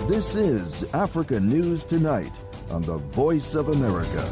This is Africa News Tonight on the Voice of America.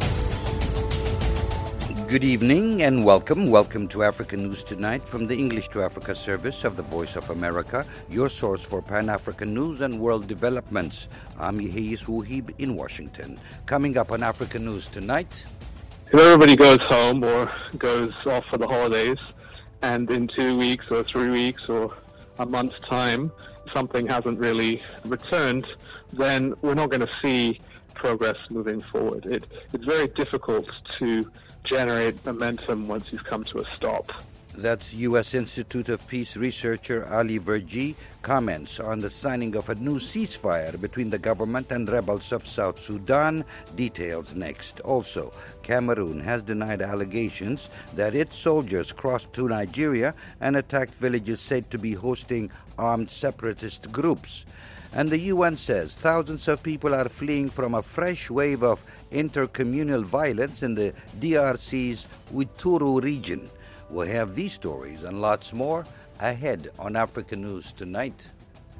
Good evening and welcome. Welcome to Africa News Tonight from the English to Africa service of the Voice of America, your source for Pan-African news and world developments. I'm Yehis Wuhib in Washington. Coming up on Africa News Tonight. If everybody goes home or goes off for the holidays, and in 2 weeks or 3 weeks or a month's time, something hasn't really returned, then we're not going to see progress moving forward. It's very difficult to generate momentum once you've come to a stop. That's U.S. Institute of Peace researcher Ali Verjee comments on the signing of a new ceasefire between the government and rebels of South Sudan. Details next. Also, Cameroon has denied allegations that its soldiers crossed to Nigeria and attacked villages said to be hosting armed separatist groups. And the UN says thousands of people are fleeing from a fresh wave of intercommunal violence in the DRC's Ituri region. We'll have these stories and lots more ahead on Africa News Tonight.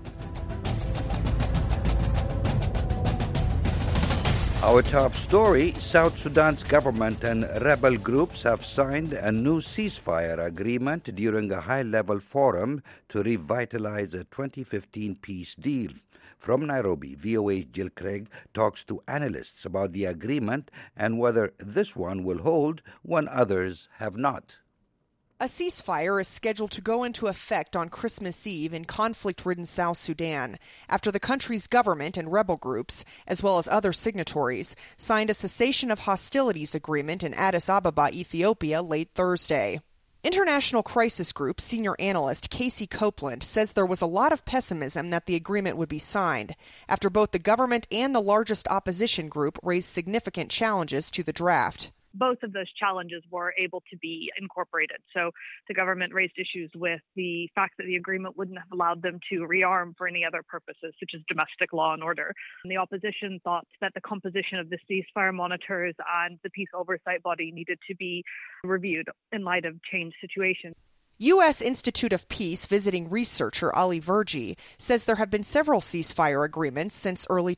Our top story, South Sudan's government and rebel groups have signed a new ceasefire agreement during a high-level forum to revitalize a 2015 peace deal. From Nairobi, VOA's Jill Craig talks to analysts about the agreement and whether this one will hold when others have not. A ceasefire is scheduled to go into effect on Christmas Eve in conflict-ridden South Sudan after the country's government and rebel groups, as well as other signatories, signed a cessation of hostilities agreement in Addis Ababa, Ethiopia, late Thursday. International Crisis Group senior analyst Casey Copeland says there was a lot of pessimism that the agreement would be signed after both the government and the largest opposition group raised significant challenges to the draft. Both of those challenges were able to be incorporated. So the government raised issues with the fact that the agreement wouldn't have allowed them to rearm for any other purposes, such as domestic law and order. And the opposition thought that the composition of the ceasefire monitors and the peace oversight body needed to be reviewed in light of changed situations. U.S. Institute of Peace visiting researcher Ali Verjee says there have been several ceasefire agreements since early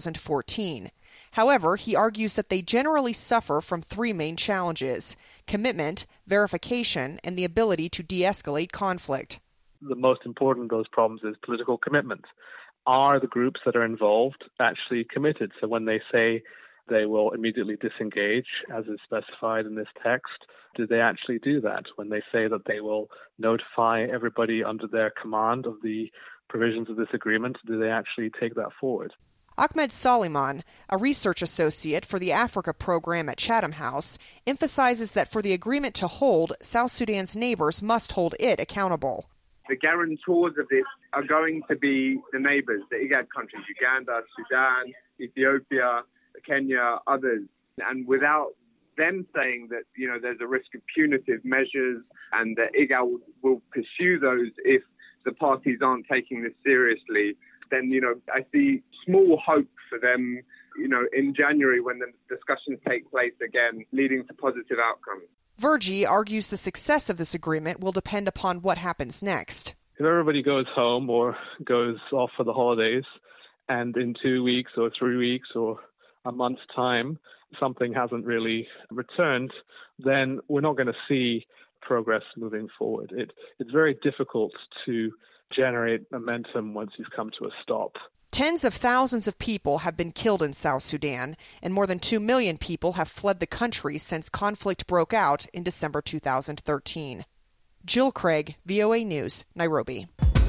2014. However, he argues that they generally suffer from three main challenges: commitment, verification, and the ability to de-escalate conflict. The most important of those problems is political commitment. Are the groups that are involved actually committed? So when they say they will immediately disengage, as is specified in this text, do they actually do that? When they say that they will notify everybody under their command of the provisions of this agreement, do they actually take that forward? Ahmed Soliman, a research associate for the Africa program at Chatham House, emphasizes that for the agreement to hold, South Sudan's neighbors must hold it accountable. The guarantors of this are going to be the neighbors, the IGAD countries, Uganda, Sudan, Ethiopia, Kenya, others. And without them saying that, there's a risk of punitive measures and that IGAD will pursue those if the parties aren't taking this seriously, then, I see small hope for them, in January when the discussions take place again, leading to positive outcomes. Verjee argues the success of this agreement will depend upon what happens next. If everybody goes home or goes off for the holidays, and in 2 weeks or 3 weeks or a month's time, something hasn't really returned, then we're not going to see progress moving forward. It's very difficult to generate momentum once you've come to a stop. Tens of thousands of people have been killed in South Sudan, and more than 2 million people have fled the country since conflict broke out in December 2013. Jill Craig, VOA News, Nairobi.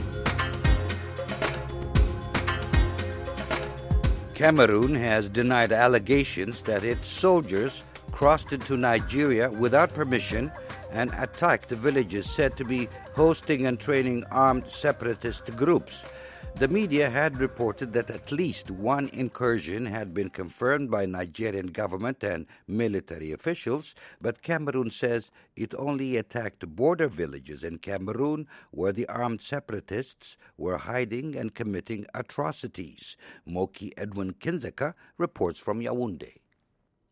Cameroon has denied allegations that its soldiers crossed into Nigeria without permission and attacked villages said to be hosting and training armed separatist groups. The media had reported that at least one incursion had been confirmed by Nigerian government and military officials, but Cameroon says it only attacked border villages in Cameroon where the armed separatists were hiding and committing atrocities. Moki Edwin Kinzeka reports from Yaoundé.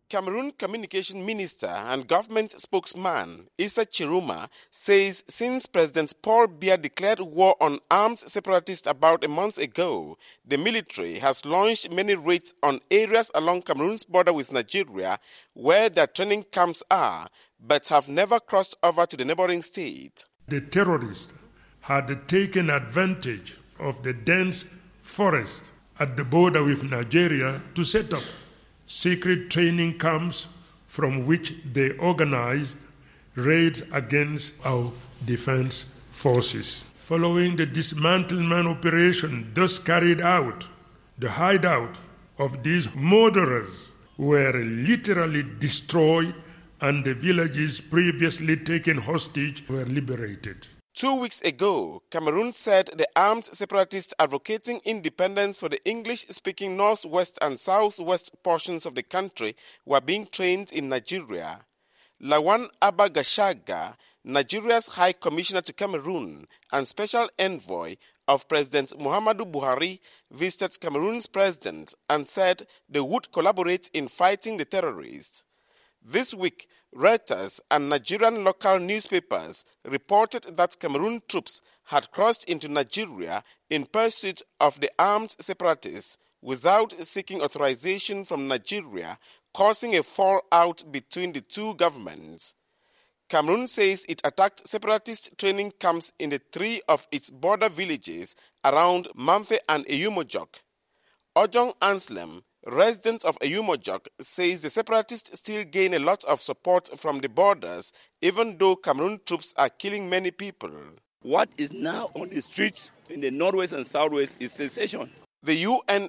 Cameroon Communication Minister and government spokesman Issa Chiruma says since President Paul Biya declared war on armed separatists about a month ago, the military has launched many raids on areas along Cameroon's border with Nigeria where their training camps are, but have never crossed over to the neighboring state. The terrorists had taken advantage of the dense forest at the border with Nigeria to set up secret training camps from which they organized raids against our defense forces. Following the dismantlement operation thus carried out, the hideout of these murderers were literally destroyed and the villages previously taken hostage were liberated. 2 weeks ago, Cameroon said the armed separatists advocating independence for the English-speaking northwest and southwest portions of the country were being trained in Nigeria. Lawan Abba Gashaga, Nigeria's High Commissioner to Cameroon and Special Envoy of President Muhammadu Buhari, visited Cameroon's president and said they would collaborate in fighting the terrorists. This week, Reuters and Nigerian local newspapers reported that Cameroon troops had crossed into Nigeria in pursuit of the armed separatists without seeking authorization from Nigeria, causing a fallout between the two governments. Cameroon says it attacked separatist training camps in the 3 of its border villages around Mamfe and Eyumojok. Ojong Anslem, resident of Eyumojok, says the separatists still gain a lot of support from the borders, even though Cameroon troops are killing many people. What is now on the streets in the northwest and southwest is secession. The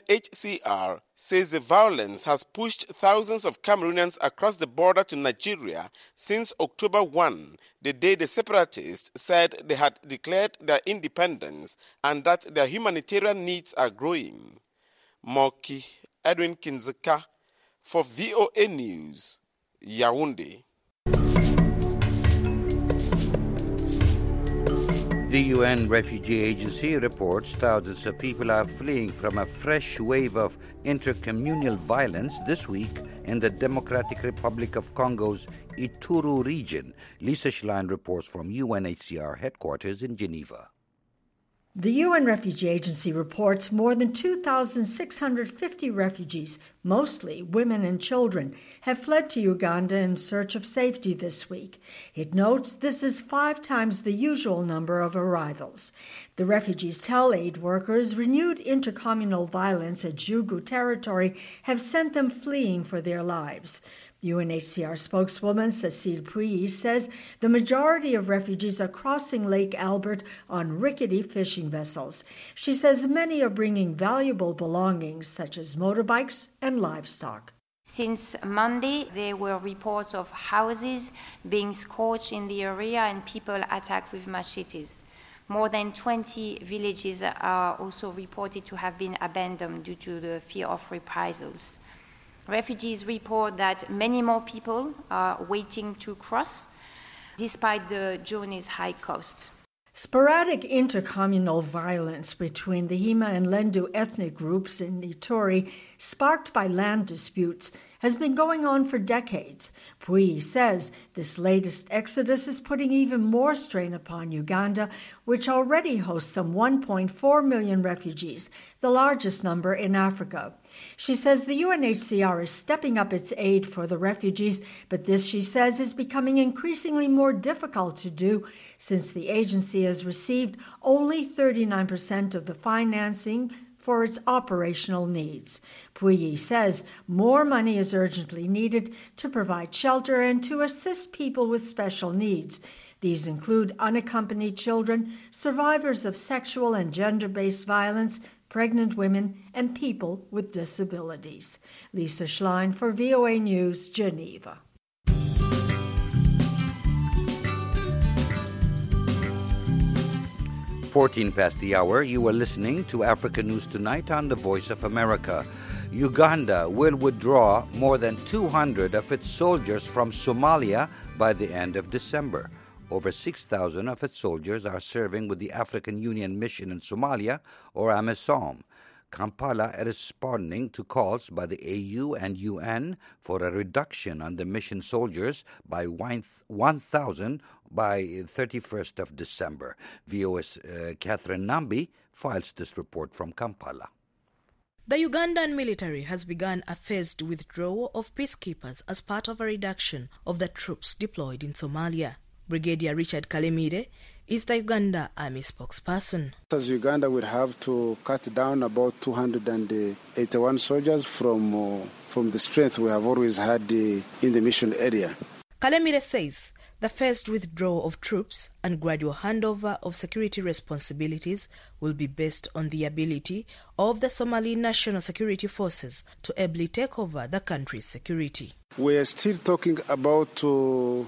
UNHCR says the violence has pushed thousands of Cameroonians across the border to Nigeria since October 1, the day the separatists said they had declared their independence and that their humanitarian needs are growing. Moki Edwin Kinzeka for VOA News, Yaoundé. The UN Refugee Agency reports thousands of people are fleeing from a fresh wave of intercommunal violence this week in the Democratic Republic of Congo's Ituri region. Lisa Schlein reports from UNHCR headquarters in Geneva. The UN Refugee Agency reports more than 2,650 refugees, mostly women and children, have fled to Uganda in search of safety this week. It notes this is 5 times the usual number of arrivals. The refugees tell aid workers renewed intercommunal violence at Jugu territory have sent them fleeing for their lives. UNHCR spokeswoman Cécile Pouilly says the majority of refugees are crossing Lake Albert on rickety fishing vessels. She says many are bringing valuable belongings such as motorbikes and livestock. Since Monday, there were reports of houses being scorched in the area and people attacked with machetes. More than 20 villages are also reported to have been abandoned due to the fear of reprisals. Refugees report that many more people are waiting to cross, despite the journey's high cost. Sporadic intercommunal violence between the Hima and Lendu ethnic groups in Ituri, sparked by land disputes, has been going on for decades. Pouilly says this latest exodus is putting even more strain upon Uganda, which already hosts some 1.4 million refugees, the largest number in Africa. She says the UNHCR is stepping up its aid for the refugees, but this, she says, is becoming increasingly more difficult to do since the agency has received only 39% of the financing for its operational needs. Pouilly says more money is urgently needed to provide shelter and to assist people with special needs. These include unaccompanied children, survivors of sexual and gender-based violence, pregnant women, and people with disabilities. Lisa Schlein for VOA News, Geneva. 14 past the hour, you are listening to Africa News Tonight on the Voice of America. Uganda will withdraw more than 200 of its soldiers from Somalia by the end of December. Over 6,000 of its soldiers are serving with the African Union Mission in Somalia, or AMISOM. Kampala responding to calls by the AU and UN for a reduction on the mission soldiers by 1,000 by 31st of December. VOA's Catherine Nambi files this report from Kampala. The Ugandan military has begun a phased withdrawal of peacekeepers as part of a reduction of the troops deployed in Somalia. Brigadier Richard Kalemire is the Uganda Army spokesperson. As Uganda will have to cut down about 281 soldiers from the strength we have always had in the mission area. Kalemire says the phased withdrawal of troops and gradual handover of security responsibilities will be based on the ability of the Somali National Security Forces to ably take over the country's security. We are still talking about the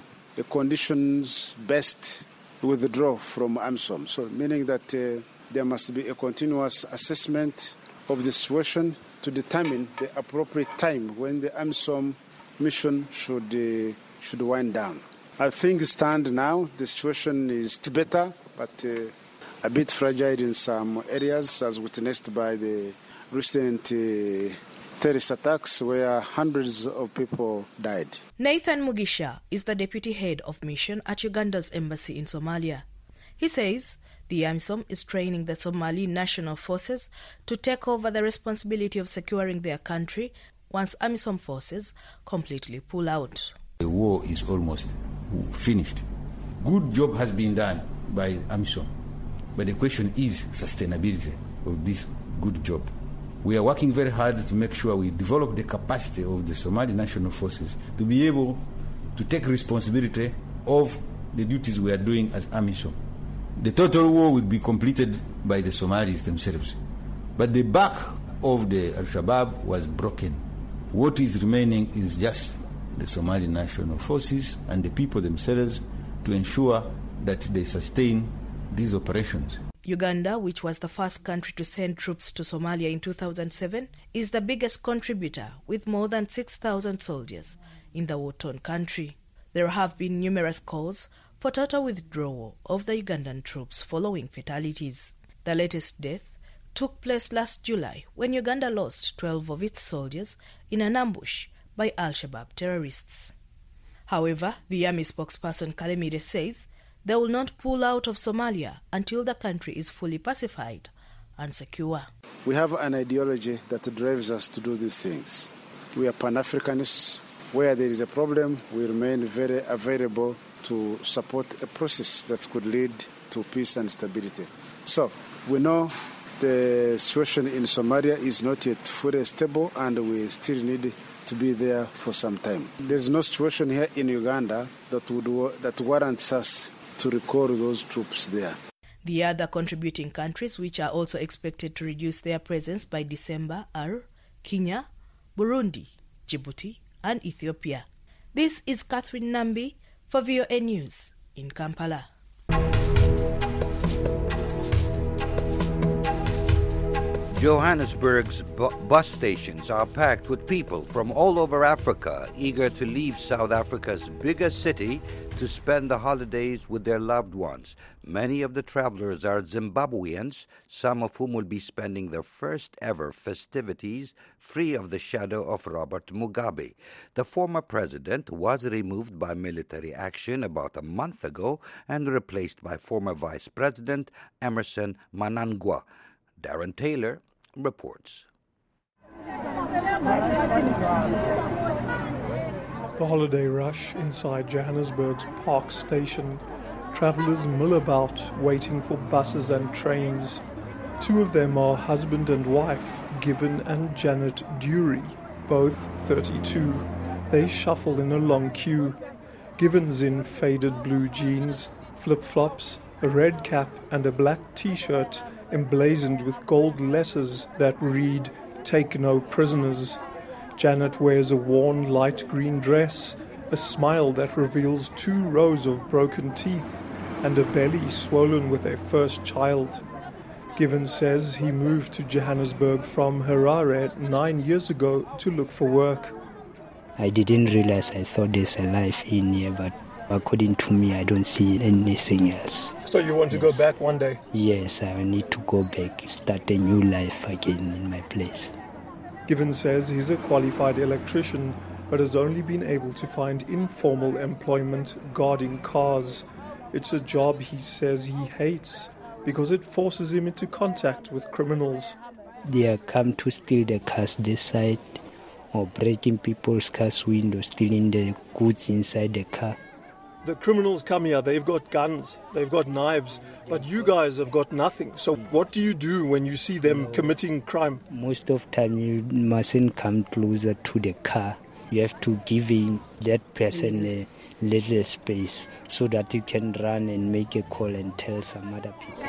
conditions-based withdrawal from AMISOM, so meaning that there must be a continuous assessment of the situation to determine the appropriate time when the AMISOM mission should wind down. As things stand now, the situation is better, but a bit fragile in some areas, as witnessed by the recent terrorist attacks where hundreds of people died. Nathan Mugisha is the deputy head of mission at Uganda's embassy in Somalia. He says the AMISOM is training the Somali National Forces to take over the responsibility of securing their country once AMISOM forces completely pull out. The war is almost finished. Good job has been done by AMISOM, but the question is sustainability of this good job. We are working very hard to make sure we develop the capacity of the Somali National Forces to be able to take responsibility of the duties we are doing as AMISOM. The total war will be completed by the Somalis themselves, but the back of the Al-Shabaab was broken. What is remaining is just the Somali National Forces and the people themselves to ensure that they sustain these operations. Uganda, which was the first country to send troops to Somalia in 2007, is the biggest contributor with more than 6,000 soldiers in the war-torn country. There have been numerous calls for total withdrawal of the Ugandan troops following fatalities. The latest death took place last July when Uganda lost 12 of its soldiers in an ambush by Al-Shabaab terrorists. However, the army spokesperson Kalemire says they will not pull out of Somalia until the country is fully pacified and secure. We have an ideology that drives us to do these things. We are Pan-Africanists. Where there is a problem, we remain very available to support a process that could lead to peace and stability. So, we know the situation in Somalia is not yet fully stable and we still need to be there for some time. There's no situation here in Uganda that warrants us to recall those troops there. The other contributing countries which are also expected to reduce their presence by December are Kenya, Burundi, Djibouti and Ethiopia. This is Catherine Nambi for VOA News in Kampala. Johannesburg's bus stations are packed with people from all over Africa, eager to leave South Africa's biggest city to spend the holidays with their loved ones. Many of the travelers are Zimbabweans, some of whom will be spending their first ever festivities free of the shadow of Robert Mugabe. The former president was removed by military action about a month ago and replaced by former Vice President Emmerson Mnangagwa. Darren Taylor reports. The holiday rush inside Johannesburg's Park Station. Travellers mill about, waiting for buses and trains. Two of them are husband and wife, Given and Janet Dury, both 32. They shuffle in a long queue. Given's in faded blue jeans, flip-flops, a red cap and a black T-shirt emblazoned with gold letters that read, "Take no prisoners." Janet wears a worn light green dress, a smile that reveals 2 rows of broken teeth, and a belly swollen with a first child. Given says he moved to Johannesburg from Harare 9 years ago to look for work. I didn't realize, I thought there's a life in here, but According to me, I don't see anything else. So you want to go back one day? Yes, I need to go back, start a new life again in my place. Given says he's a qualified electrician, but has only been able to find informal employment guarding cars. It's a job he says he hates because it forces him into contact with criminals. They come to steal the cars this side or breaking people's cars' windows, stealing the goods inside the car. The criminals come here, they've got guns, they've got knives, but you guys have got nothing. So what do you do when you see them committing crime? Most of the time you mustn't come closer to the car. You have to give that person a little space so that you can run and make a call and tell some other people.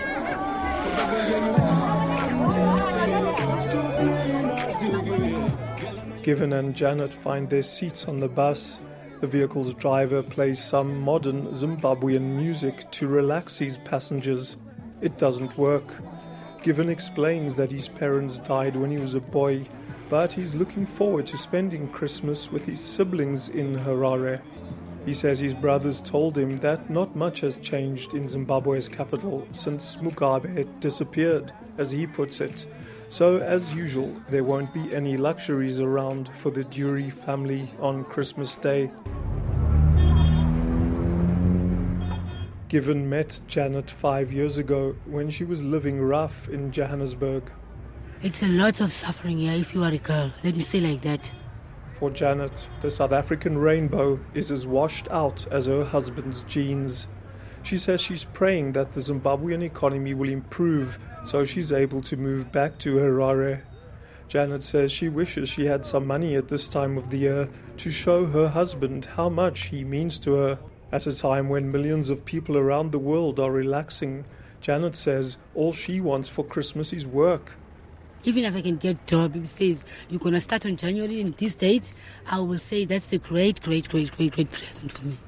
Given and Janet find their seats on the bus. The vehicle's driver plays some modern Zimbabwean music to relax his passengers. It doesn't work. Given explains that his parents died when he was a boy, but he's looking forward to spending Christmas with his siblings in Harare. He says his brothers told him that not much has changed in Zimbabwe's capital since Mugabe disappeared, as he puts it. So, as usual, there won't be any luxuries around for the Dury family on Christmas Day. Given met Janet 5 years ago when she was living rough in Johannesburg. It's a lot of suffering here if you are a girl, let me say like that. For Janet, the South African rainbow is as washed out as her husband's jeans. She says she's praying that the Zimbabwean economy will improve so she's able to move back to Harare. Janet says she wishes she had some money at this time of the year to show her husband how much he means to her. At a time when millions of people around the world are relaxing, Janet says all she wants for Christmas is work. Even if I can get a job, it says you're going to start on January in this date, I will say that's a great present for me.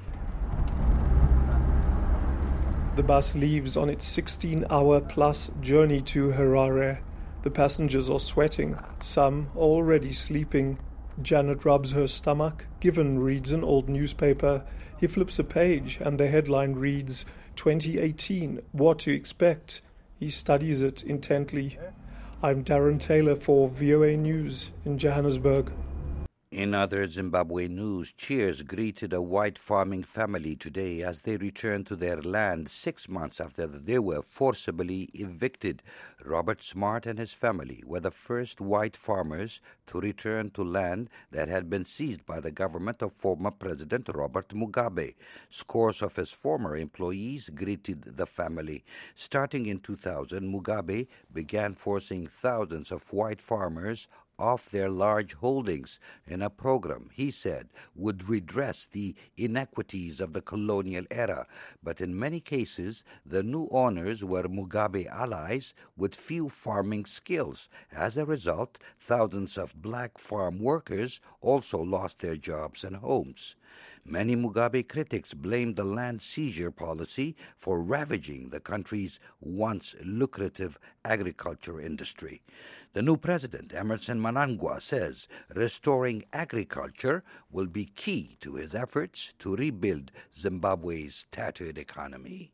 The bus leaves on its 16-hour-plus journey to Harare. The passengers are sweating, some already sleeping. Janet rubs her stomach. Given reads an old newspaper. He flips a page and the headline reads, 2018, What to Expect. He studies it intently. I'm Darren Taylor for VOA News in Johannesburg. In other Zimbabwe news, cheers greeted a white farming family today as they returned to their land 6 months after they were forcibly evicted. Robert Smart and his family were the first white farmers to return to land that had been seized by the government of former President Robert Mugabe. Scores of his former employees greeted the family. Starting in 2000, Mugabe began forcing thousands of white farmers off their large holdings in a program he said would redress the inequities of the colonial era. But in many cases, the new owners were Mugabe allies with few farming skills. As a result, thousands of black farm workers also lost their jobs and homes. Many Mugabe critics blamed the land seizure policy for ravaging the country's once lucrative agriculture industry. The new president, Emmerson Mnangagwa, says restoring agriculture will be key to his efforts to rebuild Zimbabwe's tattered economy.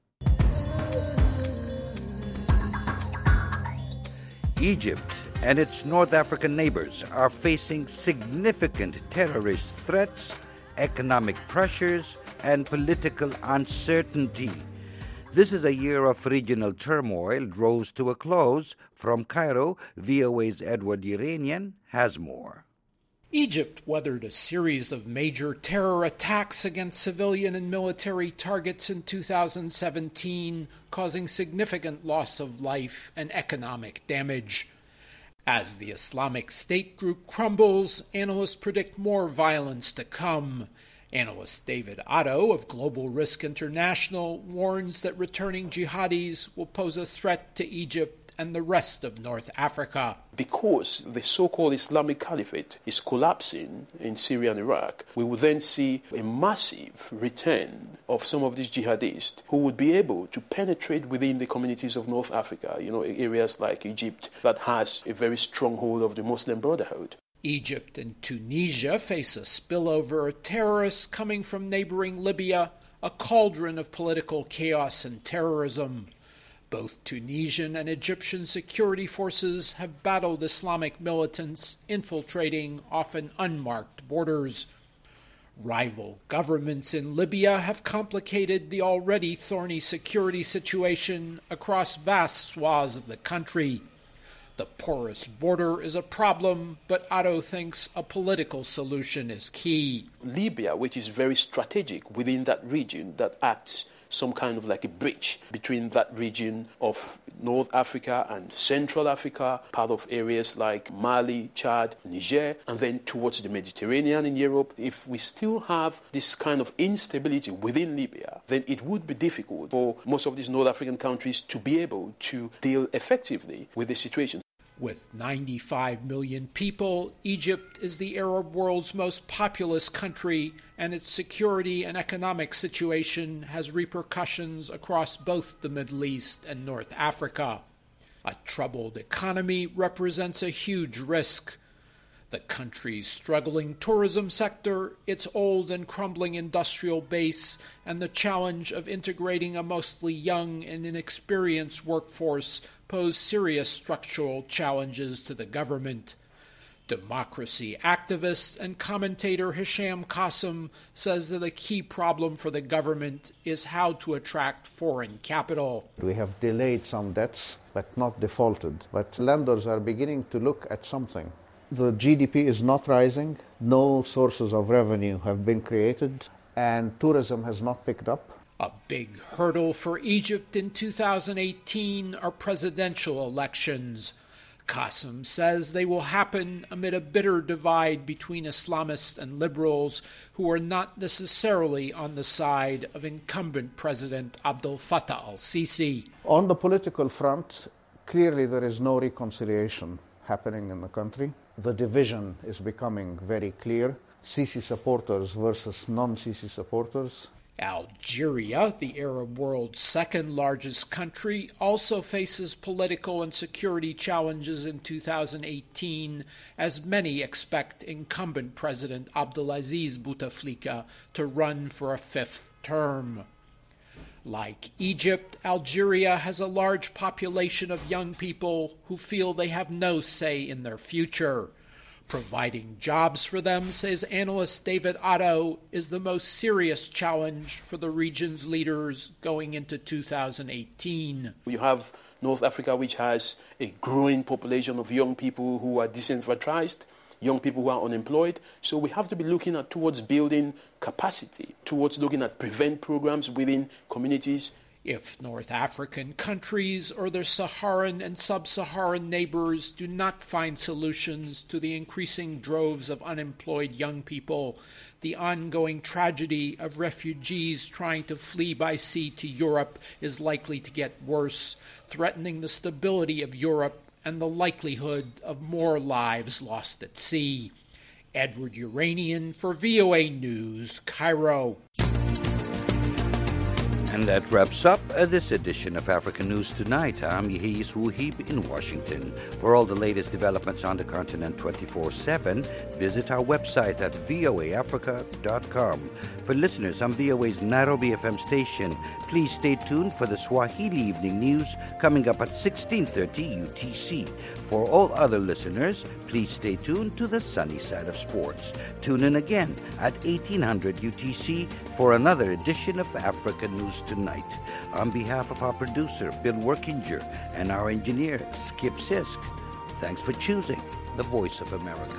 Egypt and its North African neighbors are facing significant terrorist threats, economic pressures, and political uncertainty. This is a year of regional turmoil draws to a close. From Cairo, VOA's Edward Iranian has more. Egypt weathered a series of major terror attacks against civilian and military targets in 2017, causing significant loss of life and economic damage. As the Islamic State group crumbles, analysts predict more violence to come. Analyst David Otto of Global Risk International warns that returning jihadis will pose a threat to Egypt and the rest of North Africa. Because the so-called Islamic Caliphate is collapsing in Syria and Iraq, we will then see a massive return of some of these jihadists who would be able to penetrate within the communities of North Africa, areas like Egypt that has a very strong hold of the Muslim Brotherhood. Egypt and Tunisia face a spillover of terrorists coming from neighboring Libya, a cauldron of political chaos and terrorism. Both Tunisian and Egyptian security forces have battled Islamic militants infiltrating often unmarked borders. Rival governments in Libya have complicated the already thorny security situation across vast swaths of the country. The porous border is a problem, but Otto thinks a political solution is key. Libya, which is very strategic within that region, that acts some kind of like a bridge between that region of North Africa and Central Africa, part of areas like Mali, Chad, Niger, and then towards the Mediterranean in Europe. If we still have this kind of instability within Libya, then it would be difficult for most of these North African countries to be able to deal effectively with the situation. With 95 million people, Egypt is the Arab world's most populous country, and its security and economic situation has repercussions across both the Middle East and North Africa. A troubled economy represents a huge risk. The country's struggling tourism sector, its old and crumbling industrial base, and the challenge of integrating a mostly young and inexperienced workforce pose serious structural challenges to the government. Democracy activist and commentator Hisham Qasim says that a key problem for the government is how to attract foreign capital. We have delayed some debts, but not defaulted. But lenders are beginning to look at something. The GDP is not rising, no sources of revenue have been created, and tourism has not picked up. A big hurdle for Egypt in 2018 are presidential elections. Qasim says they will happen amid a bitter divide between Islamists and liberals who are not necessarily on the side of incumbent President Abdel Fattah al-Sisi. On the political front, clearly there is no reconciliation happening in the country. The division is becoming very clear. Sisi supporters versus non-Sisi supporters. Algeria, the Arab world's second largest country, also faces political and security challenges in 2018, as many expect incumbent President Abdelaziz Bouteflika to run for a fifth term. Like Egypt, Algeria has a large population of young people who feel they have no say in their future. Providing jobs for them, says analyst David Otto, is the most serious challenge for the region's leaders going into 2018. You have North Africa, which has a growing population of young people who are disenfranchised, young people who are unemployed. So we have to be looking at towards building capacity, towards looking at prevent programs within communities. If North African countries or their Saharan and sub-Saharan neighbors do not find solutions to the increasing droves of unemployed young people, the ongoing tragedy of refugees trying to flee by sea to Europe is likely to get worse, threatening the stability of Europe and the likelihood of more lives lost at sea. Edward Uranian for VOA News, Cairo. And that wraps up this edition of African News Tonight. I'm Yehis Wuhib in Washington. For all the latest developments on the continent 24/7, visit our website at voaafrica.com. For listeners on VOA's Nairobi FM station, please stay tuned for the Swahili Evening News coming up at 16:30 UTC. For all other listeners, please stay tuned to the sunny side of sports. Tune in again at 1800 UTC for another edition of African News Tonight. On behalf of our producer, Bill Workinger, and our engineer, Skip Sisk, thanks for choosing the Voice of America.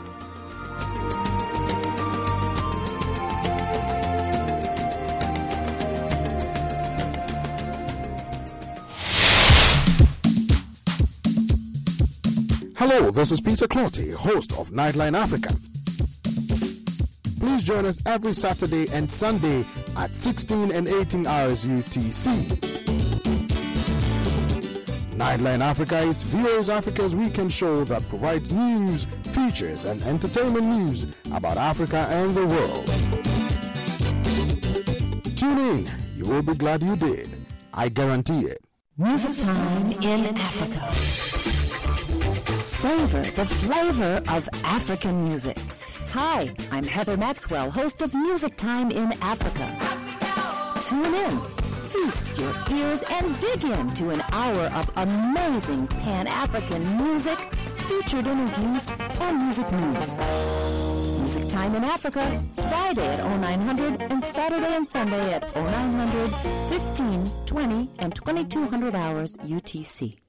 Hello, this is Peter Clotty, host of Nightline Africa. Please join us every Saturday and Sunday at 16 and 18 hours UTC. Nightline Africa is VOA's Africa's weekend show that provides news, features, and entertainment news about Africa and the world. Tune in. You will be glad you did. I guarantee it. Music time in Africa. Savor the flavor of African music. Hi, I'm Heather Maxwell, host of Music Time in Africa. Tune in, feast your ears, and dig into an hour of amazing Pan-African music, featured interviews, and music news. Music Time in Africa, Friday at 0900 and Saturday and Sunday at 0900, 15, 20, and 2200 hours UTC.